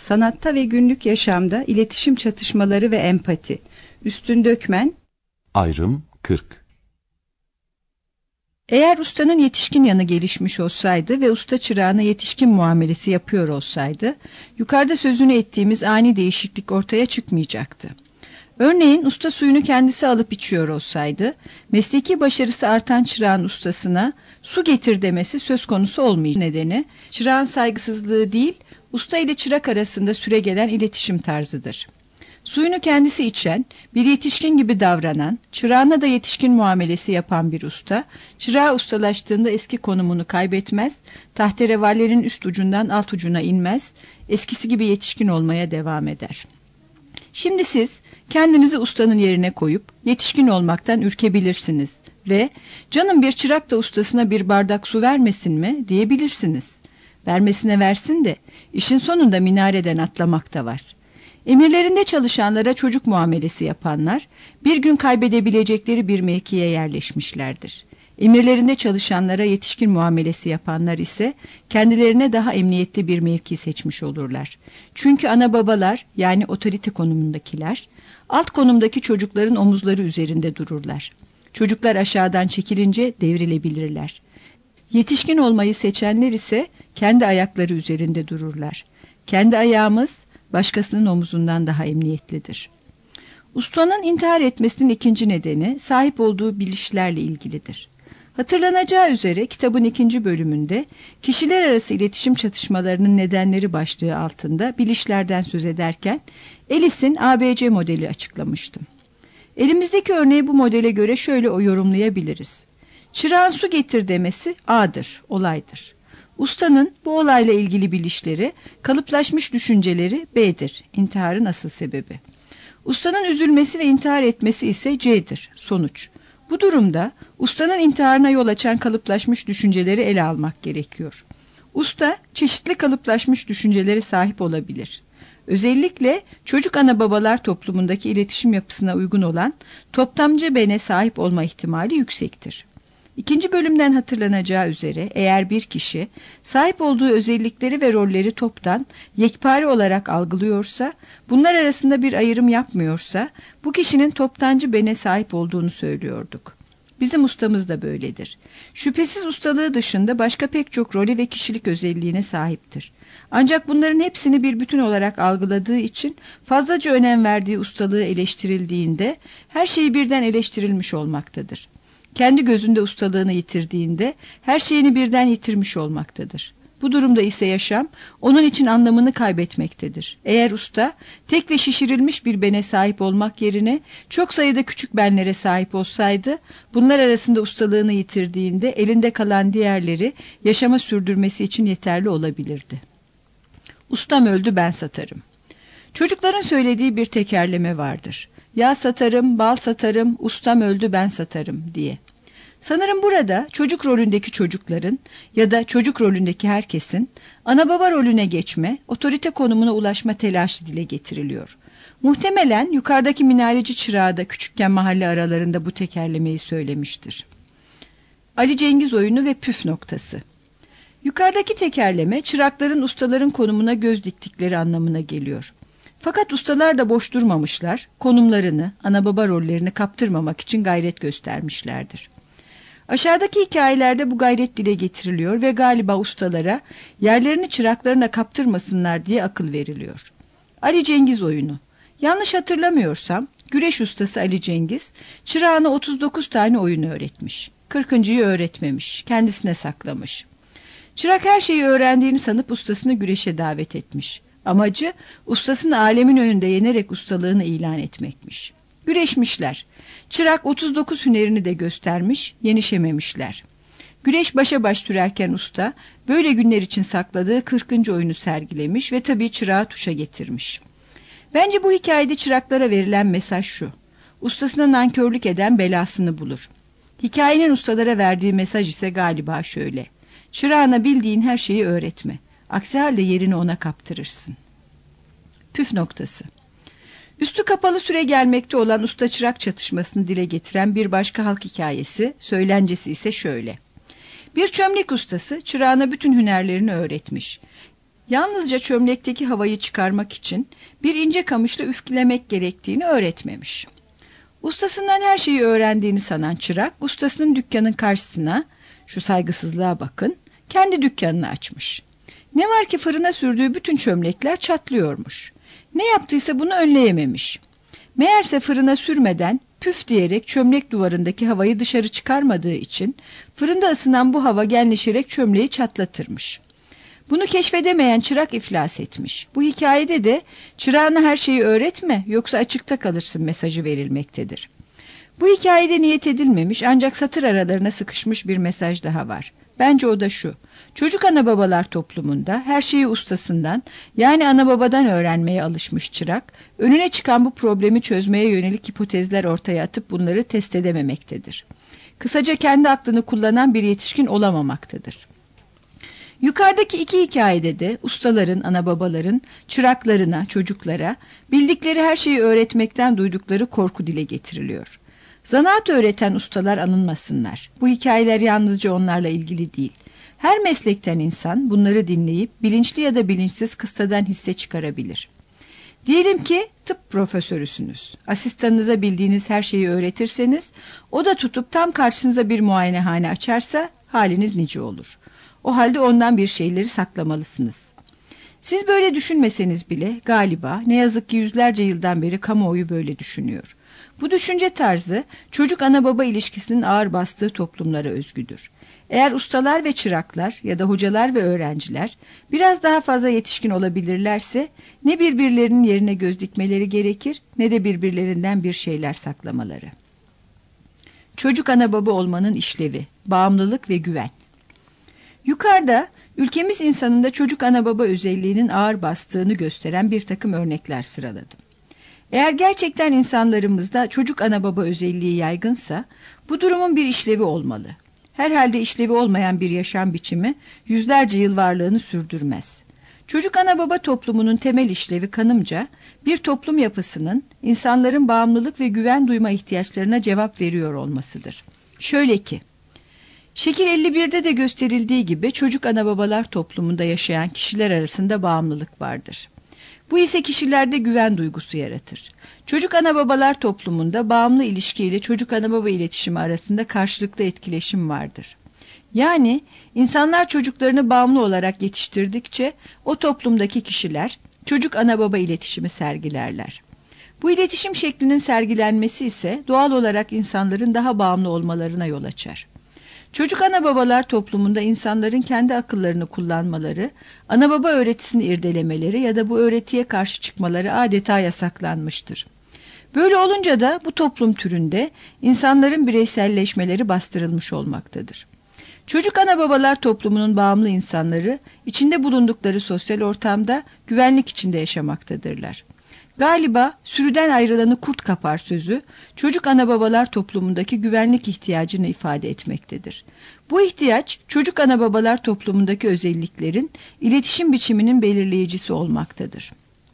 Sanatta ve günlük yaşamda iletişim çatışmaları ve empati. Üstün Dökmen. Ayrım 40. Eğer ustanın yetişkin yanı gelişmiş olsaydı ve usta çırağına yetişkin muamelesi yapıyor olsaydı, yukarıda sözünü ettiğimiz ani değişiklik ortaya çıkmayacaktı. Örneğin usta suyunu kendisi alıp içiyor olsaydı, mesleki başarısı artan çırağın ustasına su getir demesi söz konusu olmayacak. Nedeni, çırağın saygısızlığı değil, usta ile çırak arasında süregelen iletişim tarzıdır. Suyunu kendisi içen, bir yetişkin gibi davranan, çırağına da yetişkin muamelesi yapan bir usta, çırağı ustalaştığında eski konumunu kaybetmez, tahterevallerin üst ucundan alt ucuna inmez, eskisi gibi yetişkin olmaya devam eder. Şimdi siz kendinizi ustanın yerine koyup yetişkin olmaktan ürkebilirsiniz ve canım bir çırak da ustasına bir bardak su vermesin mi diyebilirsiniz. Vermesine versin de işin sonunda minareden atlamak da var. Emirlerinde çalışanlara çocuk muamelesi yapanlar bir gün kaybedebilecekleri bir mevkiye yerleşmişlerdir. Emirlerinde çalışanlara yetişkin muamelesi yapanlar ise kendilerine daha emniyetli bir mevki seçmiş olurlar. Çünkü ana babalar, yani otorite konumundakiler, alt konumdaki çocukların omuzları üzerinde dururlar. Çocuklar aşağıdan çekilince devrilebilirler. Yetişkin olmayı seçenler ise kendi ayakları üzerinde dururlar. Kendi ayağımız başkasının omuzundan daha emniyetlidir. Ustanın intihar etmesinin ikinci nedeni sahip olduğu bilişlerle ilgilidir. Hatırlanacağı üzere kitabın 2. bölümünde kişiler arası iletişim çatışmalarının nedenleri başlığı altında bilişlerden söz ederken Ellis'in ABC modeli açıklamıştım. Elimizdeki örneği bu modele göre şöyle yorumlayabiliriz. Çırağın su getir demesi A'dır, olaydır. Ustanın bu olayla ilgili bilişleri, kalıplaşmış düşünceleri B'dir, intiharın asıl sebebi. Ustanın üzülmesi ve intihar etmesi ise C'dir, sonuç. Bu durumda ustanın intiharına yol açan kalıplaşmış düşünceleri ele almak gerekiyor. Usta çeşitli kalıplaşmış düşüncelere sahip olabilir. Özellikle çocuk ana babalar toplumundaki iletişim yapısına uygun olan toptamcı bene sahip olma ihtimali yüksektir. 2. bölümden hatırlanacağı üzere eğer bir kişi sahip olduğu özellikleri ve rolleri toptan yekpare olarak algılıyorsa, bunlar arasında bir ayrım yapmıyorsa bu kişinin toptancı bene sahip olduğunu söylüyorduk. Bizim ustamız da böyledir. Şüphesiz ustalığı dışında başka pek çok rolü ve kişilik özelliğine sahiptir. Ancak bunların hepsini bir bütün olarak algıladığı için fazlaca önem verdiği ustalığı eleştirildiğinde her şeyi birden eleştirilmiş olmaktadır. Kendi gözünde ustalığını yitirdiğinde her şeyini birden yitirmiş olmaktadır. Bu durumda ise yaşam onun için anlamını kaybetmektedir. Eğer usta tek ve şişirilmiş bir bene sahip olmak yerine çok sayıda küçük benlere sahip olsaydı, bunlar arasında ustalığını yitirdiğinde elinde kalan diğerleri yaşama sürdürmesi için yeterli olabilirdi. Ustam öldü, ben satarım. Çocukların söylediği bir tekerleme vardır. Yağ satarım, bal satarım, ustam öldü ben satarım diye. Sanırım burada çocuk rolündeki çocukların ya da çocuk rolündeki herkesin ana baba rolüne geçme, otorite konumuna ulaşma telaşı dile getiriliyor. Muhtemelen yukarıdaki minareci çırağı da küçükken mahalle aralarında bu tekerlemeyi söylemiştir. Ali Cengiz oyunu ve püf noktası. Yukarıdaki tekerleme çırakların ustaların konumuna göz diktikleri anlamına geliyor. Fakat ustalar da boş durmamışlar, konumlarını, ana baba rollerini kaptırmamak için gayret göstermişlerdir. Aşağıdaki hikayelerde bu gayret dile getiriliyor ve galiba ustalara yerlerini çıraklarına kaptırmasınlar diye akıl veriliyor. Ali Cengiz oyunu. Yanlış hatırlamıyorsam güreş ustası Ali Cengiz çırağına 39 tane oyun öğretmiş. 40.'yı öğretmemiş, kendisine saklamış. Çırak her şeyi öğrendiğini sanıp ustasını güreşe davet etmiş. Amacı ustasını alemin önünde yenerek ustalığını ilan etmekmiş. Güreşmişler. Çırak 39 hünerini de göstermiş, yenişememişler. Güreş başa baş sürerken usta böyle günler için sakladığı 40. oyunu sergilemiş ve tabii çırağı tuşa getirmiş. Bence bu hikayede çıraklara verilen mesaj şu: ustasına nankörlük eden belasını bulur. Hikayenin ustalara verdiği mesaj ise galiba şöyle: çırağına bildiğin her şeyi öğretme. Aksi halde yerini ona kaptırırsın. Püf noktası. Üstü kapalı süre gelmekte olan usta çırak çatışmasını dile getiren bir başka halk hikayesi, söylencesi ise şöyle. Bir çömlek ustası çırağına bütün hünerlerini öğretmiş. Yalnızca çömlekteki havayı çıkarmak için bir ince kamışla üflemek gerektiğini öğretmemiş. Ustasından her şeyi öğrendiğini sanan çırak, ustasının dükkanın karşısına, şu saygısızlığa bakın, kendi dükkanını açmış. Ne var ki fırına sürdüğü bütün çömlekler çatlıyormuş. Ne yaptıysa bunu önleyememiş. Meğerse fırına sürmeden püf diyerek çömlek duvarındaki havayı dışarı çıkarmadığı için fırında ısınan bu hava genleşerek çömleği çatlatırmış. Bunu keşfedemeyen çırak iflas etmiş. Bu hikayede de çırağına her şeyi öğretme yoksa açıkta kalırsın mesajı verilmektedir. Bu hikayede niyet edilmemiş ancak satır aralarına sıkışmış bir mesaj daha var. Bence o da şu: çocuk ana babalar toplumunda her şeyi ustasından, yani ana babadan öğrenmeye alışmış çırak, önüne çıkan bu problemi çözmeye yönelik hipotezler ortaya atıp bunları test edememektedir. Kısaca kendi aklını kullanan bir yetişkin olamamaktadır. Yukarıdaki iki hikayede de ustaların, ana babaların çıraklarına, çocuklara bildikleri her şeyi öğretmekten duydukları korku dile getiriliyor. Zanaat öğreten ustalar anılmasınlar. Bu hikayeler yalnızca onlarla ilgili değil. Her meslekten insan bunları dinleyip bilinçli ya da bilinçsiz kıssadan hisse çıkarabilir. Diyelim ki tıp profesörüsünüz. Asistanınıza bildiğiniz her şeyi öğretirseniz, o da tutup tam karşınıza bir muayenehane açarsa haliniz nice olur. O halde ondan bir şeyleri saklamalısınız. Siz böyle düşünmeseniz bile galiba ne yazık ki yüzlerce yıldan beri kamuoyu böyle düşünüyor. Bu düşünce tarzı çocuk ana baba ilişkisinin ağır bastığı toplumlara özgüdür. Eğer ustalar ve çıraklar ya da hocalar ve öğrenciler biraz daha fazla yetişkin olabilirlerse ne birbirlerinin yerine göz dikmeleri gerekir ne de birbirlerinden bir şeyler saklamaları. Çocuk ana baba olmanın işlevi, bağımlılık ve güven. Yukarıda ülkemiz insanında çocuk ana baba özelliğinin ağır bastığını gösteren bir takım örnekler sıraladım. Eğer gerçekten insanlarımızda çocuk ana baba özelliği yaygınsa bu durumun bir işlevi olmalı. Herhalde işlevi olmayan bir yaşam biçimi yüzlerce yıl varlığını sürdürmez. Çocuk ana baba toplumunun temel işlevi kanımca bir toplum yapısının insanların bağımlılık ve güven duyma ihtiyaçlarına cevap veriyor olmasıdır. Şöyle ki, şekil 51'de de gösterildiği gibi çocuk ana babalar toplumunda yaşayan kişiler arasında bağımlılık vardır. Bu ise kişilerde güven duygusu yaratır. Çocuk ana babalar toplumunda bağımlı ilişki ile çocuk ana baba iletişimi arasında karşılıklı etkileşim vardır. Yani insanlar çocuklarını bağımlı olarak yetiştirdikçe o toplumdaki kişiler çocuk ana baba iletişimi sergilerler. Bu iletişim şeklinin sergilenmesi ise doğal olarak insanların daha bağımlı olmalarına yol açar. Çocuk ana babalar toplumunda insanların kendi akıllarını kullanmaları, ana baba öğretisini irdelemeleri ya da bu öğretiye karşı çıkmaları adeta yasaklanmıştır. Böyle olunca da bu toplum türünde insanların bireyselleşmeleri bastırılmış olmaktadır. Çocuk ana babalar toplumunun bağımlı insanları içinde bulundukları sosyal ortamda güvenlik içinde yaşamaktadırlar. Galiba sürüden ayrılanı kurt kapar sözü çocuk ana babalar toplumundaki güvenlik ihtiyacını ifade etmektedir. Bu ihtiyaç çocuk ana babalar toplumundaki özelliklerin iletişim biçiminin belirleyicisi olmaktadır.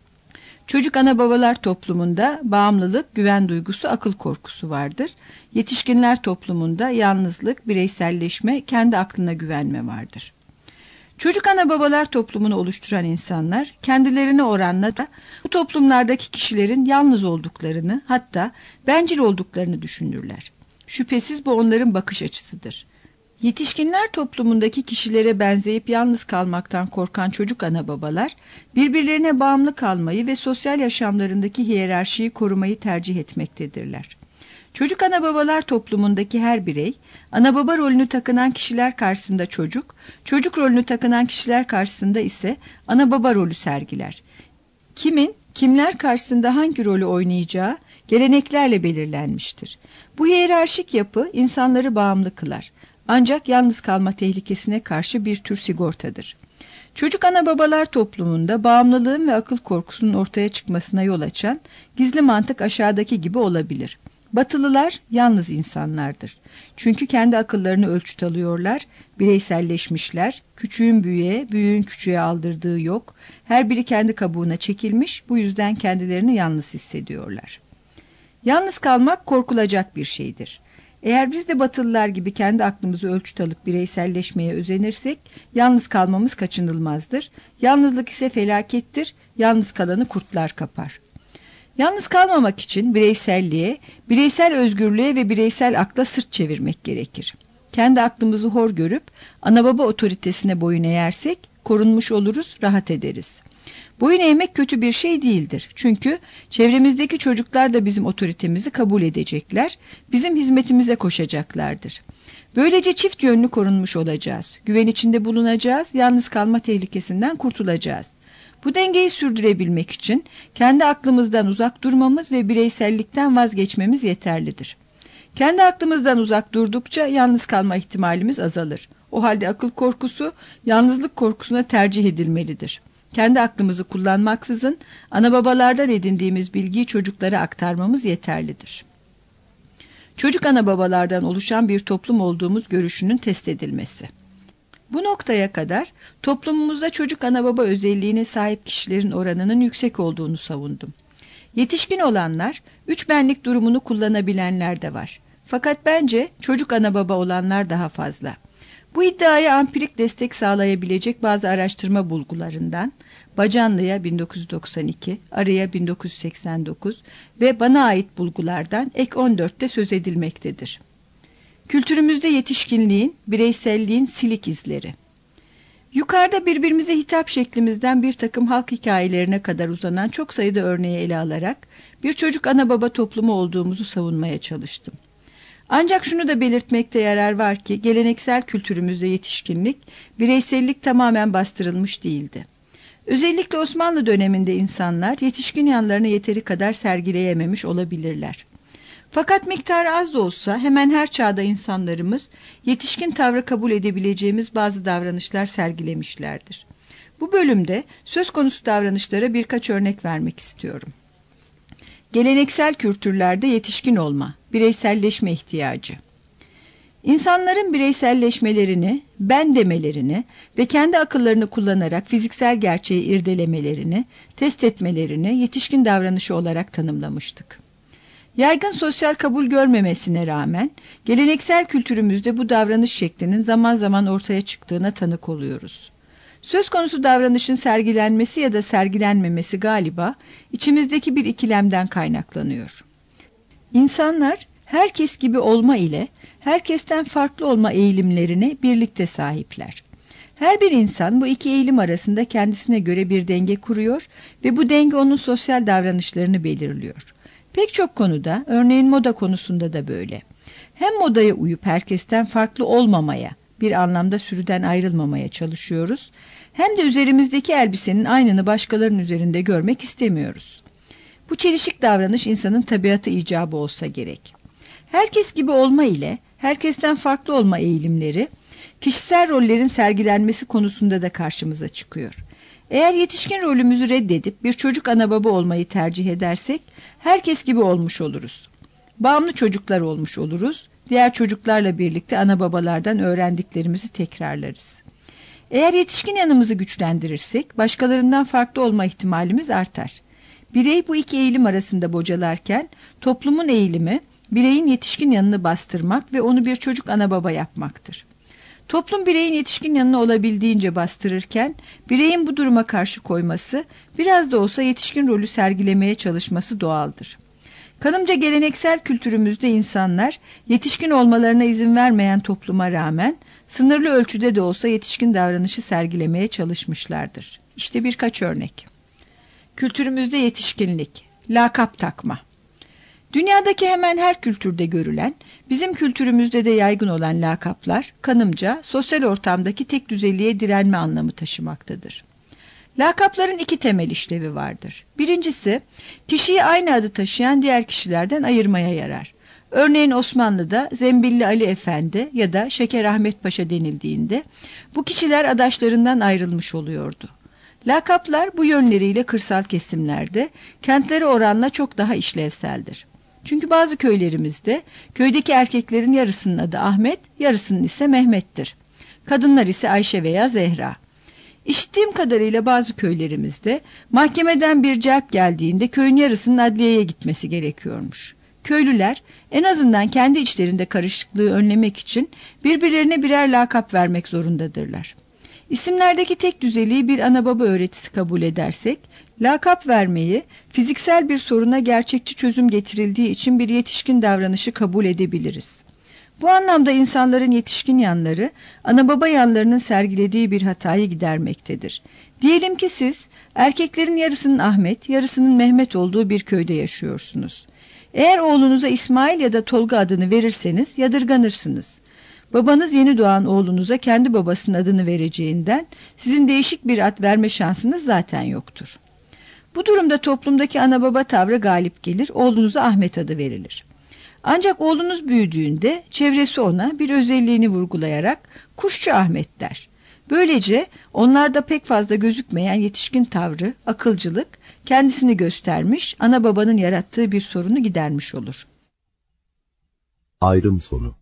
Çocuk ana babalar toplumunda bağımlılık, güven duygusu, akıl korkusu vardır. Yetişkinler toplumunda yalnızlık, bireyselleşme, kendi aklına güvenme vardır. Çocuk ana babalar toplumunu oluşturan insanlar kendilerine oranla da bu toplumlardaki kişilerin yalnız olduklarını, hatta bencil olduklarını düşünürler. Şüphesiz bu onların bakış açısıdır. Yetişkinler toplumundaki kişilere benzeyip yalnız kalmaktan korkan çocuk ana babalar birbirlerine bağımlı kalmayı ve sosyal yaşamlarındaki hiyerarşiyi korumayı tercih etmektedirler. Çocuk ana babalar toplumundaki her birey, ana baba rolünü takınan kişiler karşısında çocuk, çocuk rolünü takınan kişiler karşısında ise ana baba rolü sergiler. Kimin, kimler karşısında hangi rolü oynayacağı geleneklerle belirlenmiştir. Bu hiyerarşik yapı insanları bağımlı kılar. Ancak yalnız kalma tehlikesine karşı bir tür sigortadır. Çocuk ana babalar toplumunda bağımlılığın ve akıl korkusunun ortaya çıkmasına yol açan gizli mantık aşağıdaki gibi olabilir. Batılılar yalnız insanlardır. Çünkü kendi akıllarını ölçüt alıyorlar, bireyselleşmişler, küçüğün büyüğe, büyüğün küçüğe aldırdığı yok, her biri kendi kabuğuna çekilmiş, bu yüzden kendilerini yalnız hissediyorlar. Yalnız kalmak korkulacak bir şeydir. Eğer biz de Batılılar gibi kendi aklımızı ölçüt alıp bireyselleşmeye özenirsek yalnız kalmamız kaçınılmazdır. Yalnızlık ise felakettir. Yalnız kalanı kurtlar kapar. Yalnız kalmamak için bireyselliğe, bireysel özgürlüğe ve bireysel akla sırt çevirmek gerekir. Kendi aklımızı hor görüp ana baba otoritesine boyun eğersek korunmuş oluruz, rahat ederiz. Boyun eğmek kötü bir şey değildir. Çünkü çevremizdeki çocuklar da bizim otoritemizi kabul edecekler, bizim hizmetimize koşacaklardır. Böylece çift yönlü korunmuş olacağız. Güven içinde bulunacağız, yalnız kalma tehlikesinden kurtulacağız. Bu dengeyi sürdürebilmek için kendi aklımızdan uzak durmamız ve bireysellikten vazgeçmemiz yeterlidir. Kendi aklımızdan uzak durdukça yalnız kalma ihtimalimiz azalır. O halde akıl korkusu yalnızlık korkusuna tercih edilmelidir. Kendi aklımızı kullanmaksızın ana babalardan edindiğimiz bilgiyi çocuklara aktarmamız yeterlidir. Çocuk ana babalardan oluşan bir toplum olduğumuz görüşünün test edilmesi. Bu noktaya kadar toplumumuzda çocuk ana baba özelliğine sahip kişilerin oranının yüksek olduğunu savundum. Yetişkin olanlar, üç benlik durumunu kullanabilenler de var. Fakat bence çocuk ana baba olanlar daha fazla. Bu iddiaya ampirik destek sağlayabilecek bazı araştırma bulgularından Bacanlı'ya 1992, Arı'ya 1989 ve bana ait bulgulardan ek 14'te söz edilmektedir. Kültürümüzde yetişkinliğin, bireyselliğin silik izleri. Yukarıda birbirimize hitap şeklimizden bir takım halk hikayelerine kadar uzanan çok sayıda örneği ele alarak bir çocuk ana baba toplumu olduğumuzu savunmaya çalıştım. Ancak şunu da belirtmekte yarar var ki geleneksel kültürümüzde yetişkinlik, bireysellik tamamen bastırılmış değildi. Özellikle Osmanlı döneminde insanlar yetişkin yanlarını yeteri kadar sergileyememiş olabilirler. Fakat miktarı az da olsa hemen her çağda insanlarımız yetişkin tavrı kabul edebileceğimiz bazı davranışlar sergilemişlerdir. Bu bölümde söz konusu davranışlara birkaç örnek vermek istiyorum. Geleneksel kültürlerde yetişkin olma, bireyselleşme ihtiyacı. İnsanların bireyselleşmelerini, ben demelerini ve kendi akıllarını kullanarak fiziksel gerçeği irdelemelerini, test etmelerini yetişkin davranışı olarak tanımlamıştık. Yaygın sosyal kabul görmemesine rağmen geleneksel kültürümüzde bu davranış şeklinin zaman zaman ortaya çıktığına tanık oluyoruz. Söz konusu davranışın sergilenmesi ya da sergilenmemesi galiba içimizdeki bir ikilemden kaynaklanıyor. İnsanlar herkes gibi olma ile herkesten farklı olma eğilimlerine birlikte sahipler. Her bir insan bu iki eğilim arasında kendisine göre bir denge kuruyor ve bu denge onun sosyal davranışlarını belirliyor. Pek çok konuda, örneğin moda konusunda da böyle. Hem modaya uyup herkesten farklı olmamaya, bir anlamda sürüden ayrılmamaya çalışıyoruz, hem de üzerimizdeki elbisenin aynını başkalarının üzerinde görmek istemiyoruz. Bu çelişik davranış insanın tabiatı icabı olsa gerek. Herkes gibi olma ile herkesten farklı olma eğilimleri, kişisel rollerin sergilenmesi konusunda da karşımıza çıkıyor. Eğer yetişkin rolümüzü reddedip bir çocuk ana baba olmayı tercih edersek herkes gibi olmuş oluruz. Bağımlı çocuklar olmuş oluruz. Diğer çocuklarla birlikte ana babalardan öğrendiklerimizi tekrarlarız. Eğer yetişkin yanımızı güçlendirirsek başkalarından farklı olma ihtimalimiz artar. Birey bu iki eğilim arasında bocalarken toplumun eğilimi bireyin yetişkin yanını bastırmak ve onu bir çocuk ana baba yapmaktır. Toplum bireyin yetişkin yanını olabildiğince bastırırken bireyin bu duruma karşı koyması, biraz da olsa yetişkin rolü sergilemeye çalışması doğaldır. Kanımca geleneksel kültürümüzde insanlar yetişkin olmalarına izin vermeyen topluma rağmen sınırlı ölçüde de olsa yetişkin davranışı sergilemeye çalışmışlardır. İşte birkaç örnek. Kültürümüzde yetişkinlik, lakap takma. Dünyadaki hemen her kültürde görülen, bizim kültürümüzde de yaygın olan lakaplar, kanımca sosyal ortamdaki tek düzeliğe direnme anlamı taşımaktadır. Lakapların iki temel işlevi vardır. Birincisi, kişiyi aynı adı taşıyan diğer kişilerden ayırmaya yarar. Örneğin Osmanlı'da Zembilli Ali Efendi ya da Şeker Ahmet Paşa denildiğinde bu kişiler adaşlarından ayrılmış oluyordu. Lakaplar bu yönleriyle kırsal kesimlerde kentlere oranla çok daha işlevseldir. Çünkü bazı köylerimizde köydeki erkeklerin yarısının adı Ahmet, yarısının ise Mehmet'tir. Kadınlar ise Ayşe veya Zehra. İşittiğim kadarıyla bazı köylerimizde mahkemeden bir celp geldiğinde köyün yarısının adliyeye gitmesi gerekiyormuş. Köylüler en azından kendi içlerinde karışıklığı önlemek için birbirlerine birer lakap vermek zorundadırlar. İsimlerdeki tek düzeliği bir ana baba öğretisi kabul edersek, lakap vermeyi fiziksel bir soruna gerçekçi çözüm getirildiği için bir yetişkin davranışı kabul edebiliriz. Bu anlamda insanların yetişkin yanları, ana baba yanlarının sergilediği bir hatayı gidermektedir. Diyelim ki siz, erkeklerin yarısının Ahmet, yarısının Mehmet olduğu bir köyde yaşıyorsunuz. Eğer oğlunuza İsmail ya da Tolga adını verirseniz yadırganırsınız. Babanız yeni doğan oğlunuza kendi babasının adını vereceğinden sizin değişik bir ad verme şansınız zaten yoktur. Bu durumda toplumdaki ana baba tavrı galip gelir, oğlunuza Ahmet adı verilir. Ancak oğlunuz büyüdüğünde çevresi ona bir özelliğini vurgulayarak Kuşçu Ahmet der. Böylece onlarda pek fazla gözükmeyen yetişkin tavrı, akılcılık kendisini göstermiş, ana babanın yarattığı bir sorunu gidermiş olur. Ayrım sonu.